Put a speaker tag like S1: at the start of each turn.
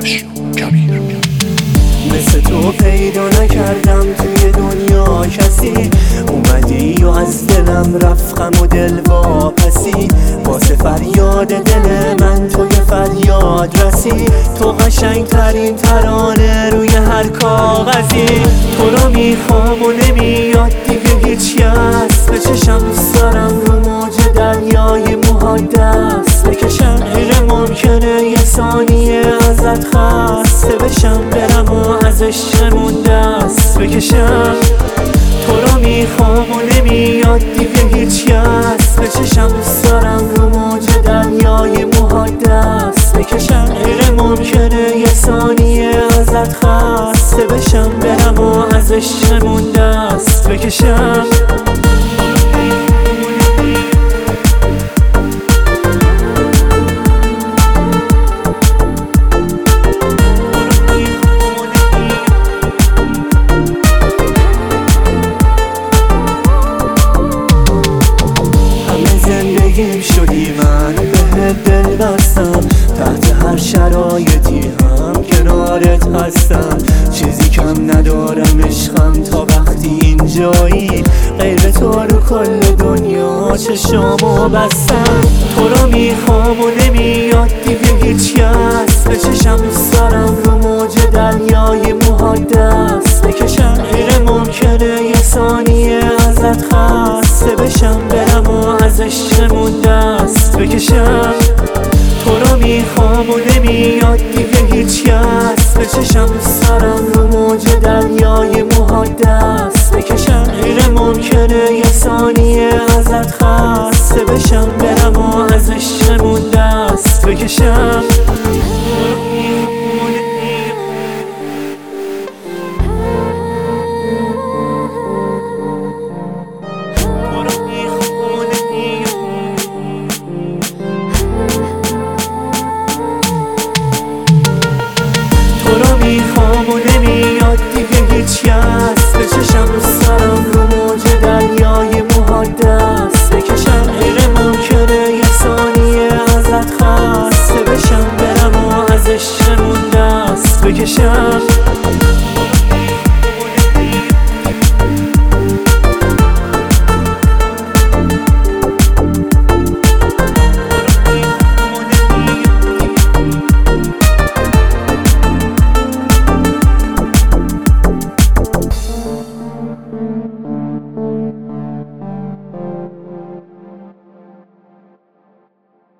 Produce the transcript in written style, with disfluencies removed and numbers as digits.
S1: سیاوش کبیر.
S2: مثل تو پیدا نکردم توی دنیا کسی، اومدی و از دلم رفت غم و دل واپسی. واسه فریاد دل من تو یه فریاد رسی، تو قشنگ ترین ترانه روی هر کاغذی. تو رو میخوام و نمیاد دیگه هیچ کس، به چشم دوست دارم رو موج دریای محادث بکشم. غیر ممکنه یه ثانیه ازت خسته بشم، برم و از عشقمون دست بکشم. تو رو میخوام و نمیاد دیگه هیچ کس، به چشم دوست دارم رو موج دریای محادث بکشم. غیر ممکنه یه ثانیه ازت خسته بشم، برم و از عشقمون دست بکشم. زندگیم شدی من بهت دل بستم، تحت هر شرایطی هم کنارت هستم. چیزی کم ندارم عشقم تا وقتی اینجایی، غیر تو رو کل دنیا چشامو بستم. تو رو میخوام و نمیاد دیگه هیچ کس، به چشم دوست دارم رو موج دریای محادث بکشم. غیر ممکنه یه ثانیه ازت خسته بشم، برم و از عشقمون دست بکشم. تو رو میخوام و نمیاد دیگه هیچ کس، به چشم دوست دارم رو موج دریای محادث بکشم. غیر ممکنه یه ثانیه ازت خسته بشم، برم و از عشقمون دست بکشم. میخوام و نمیاد دیگه هیچ کس، به چشم دوست دارم رو موج دریای محادث بکشم. غیر ممکنه یه ثانیه ازت خسته بشم، برم و از عشقمون دست بکشم.